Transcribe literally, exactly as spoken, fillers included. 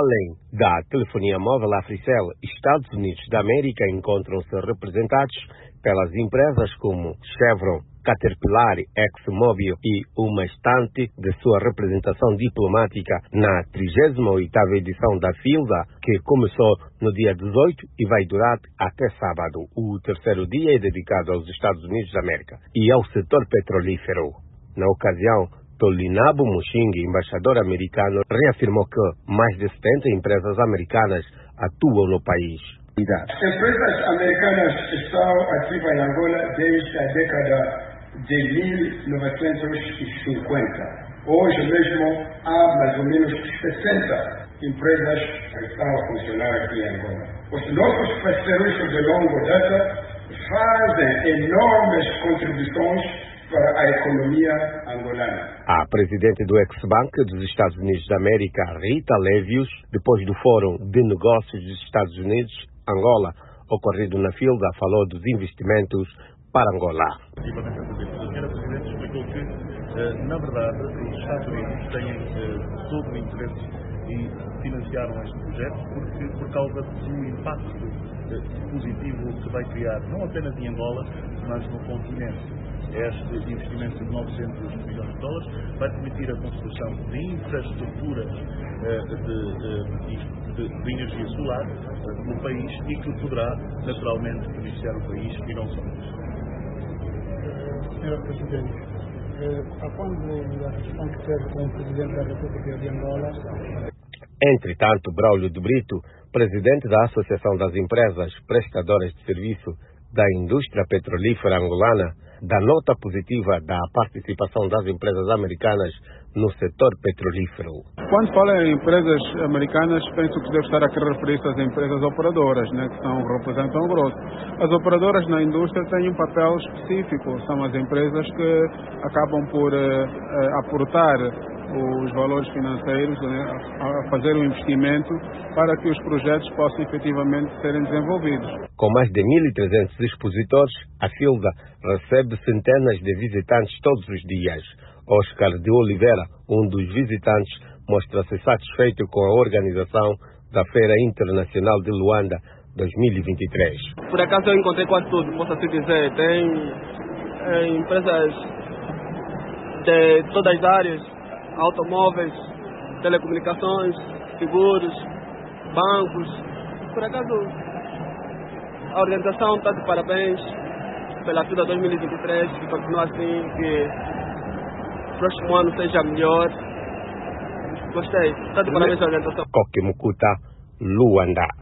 Além da telefonia móvel Africell, Estados Unidos da América encontram-se representados pelas empresas como Chevron, Caterpillar, ExxonMobil e uma estante de sua representação diplomática na trigésima oitava edição da FILDA, que começou no dia dezoito e vai durar até sábado. O terceiro dia é dedicado aos Estados Unidos da América e ao setor petrolífero. Na ocasião, Tolinabo Mushing, embaixador americano, reafirmou que mais de setenta empresas americanas atuam no país. Empresas americanas estão ativas em Angola desde a década de mil novecentos e cinquenta. Hoje mesmo há mais ou menos sessenta empresas que estão a funcionar aqui em Angola. Os nossos parceiros de longa data fazem enormes contribuições para a economia angolana. A presidente do Ex-Bank dos Estados Unidos da América, Rita Levius, depois do Fórum de Negócios dos Estados Unidos, Angola, ocorrido na FILDA, falou dos investimentos para Angola. A senhora Presidente explicou que, na verdade, os Estados Unidos têm todo o interesse em financiar este projeto porque, por causa do impacto positivo que vai criar, não apenas em Angola, mas no continente. Este investimento de novecentos milhões de dólares vai permitir a construção de infraestruturas de, de, de, de energia solar no país e que poderá naturalmente beneficiar o país e não só. senhora Presidente, a quando a sessão que teve com o Presidente da República de Angola. Entretanto, Braulio de Brito, presidente da Associação das Empresas Prestadoras de Serviço da Indústria Petrolífera Angolana, dá nota positiva da participação das empresas americanas no setor petrolífero. Quando fala em empresas americanas, penso que deve estar a querer referir-se às empresas operadoras, né, que são, representam o grosso. As operadoras na indústria têm um papel específico, são as empresas que acabam por uh, aportar os valores financeiros, né, a fazer um investimento para que os projetos possam efetivamente serem desenvolvidos. Com mais de mil e trezentos expositores, a FILDA recebe centenas de visitantes todos os dias. Oscar de Oliveira, um dos visitantes, mostra-se satisfeito com a organização da Feira Internacional de Luanda dois mil e vinte e três. Por acaso eu encontrei quase tudo, posso dizer. Tem é, empresas de todas as áreas, automóveis, telecomunicações, seguros, bancos. Por acaso a organização está de parabéns pela FILDA dois mil e vinte e três, que continua assim, que o próximo ano seja melhor. Gostei, está de parabéns à organização. Koki Mukuta, Luanda.